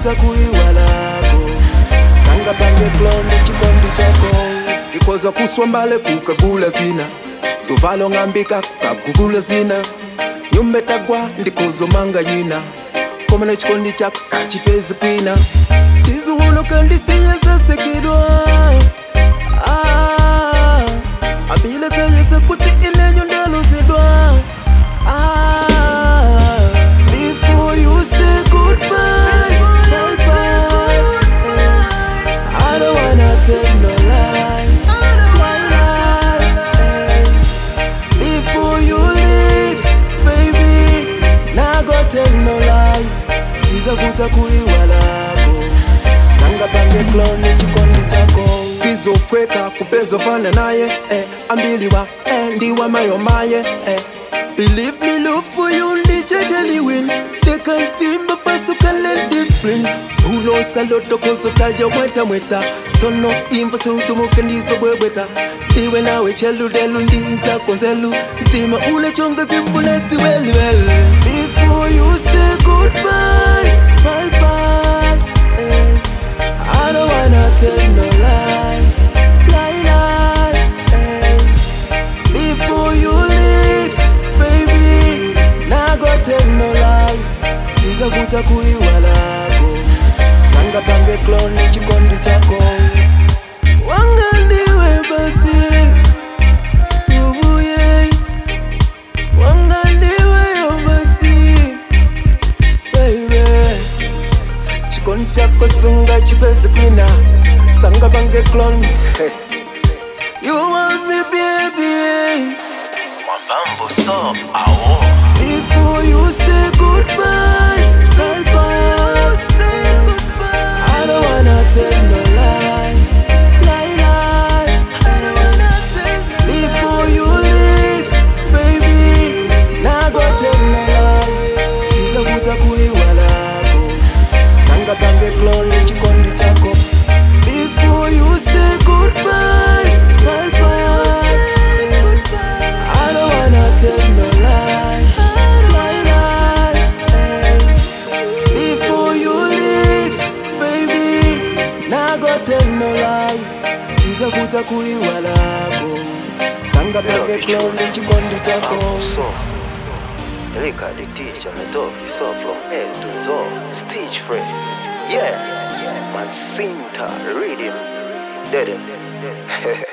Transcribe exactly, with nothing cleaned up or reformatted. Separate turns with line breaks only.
sizavuta kuiwalako sanga pange klondi chikondi chako ikoza kuswambale kukagula zina sovalo ngambika kukagula zina nyumbe tagwa ndikozo manga yina komana chikondi chako skachipezi kwina tizuhuno kandi siyata sekidwa ah abile tayese kuti inenyo ndelo zidwa ah before you say goodbye bye bye I don't wanna tell no lie lie lie hey. Before you leave baby na go tell no lie sizavuta kuiwalako sanga pange kloni chikondi chako sizokweka kupezo fana naye eh, ambiliwa eh, ndiwa mayo maye eh. Believe me love for you ndichecheli win they can timba pasu kalen discipline ulo saloto kozo taja mweta mweta sono imva sutu mukandizo bwebweta iwe nawe chelu delu ndinza konzelu ntima ule chonga zimbuleti weli weli before you say goodbye bye bye eh. I don't wanna tell no lie lie lie eh. Before you leave baby na go tell no lie sizavuta kuiwalako sanga pange kloni chikondi chako wanga ndiwe basi ubuye wanga ndiwe yo basi baby chikondi chako sunga chipezi kwina sanga pange kloni hey. You want me baby Mambambo so awo before you say goodbye bye bye say goodbye I don't wanna tell no lie lie lie I don't wanna tell no before you leave baby na go tell no lie sizavuta kuiwalako sanga pange kloni chikondi chako before you say goodbye bye bye I don't wanna tell no lie lie lie hey. Before you leave baby na go tell no lie sizavuta kuiwalako sanga pange kloni chikondi chako
Rika the teacher, my dog, so from head to toe, stage friend. Yeah, man, Sinta, read him, dead him.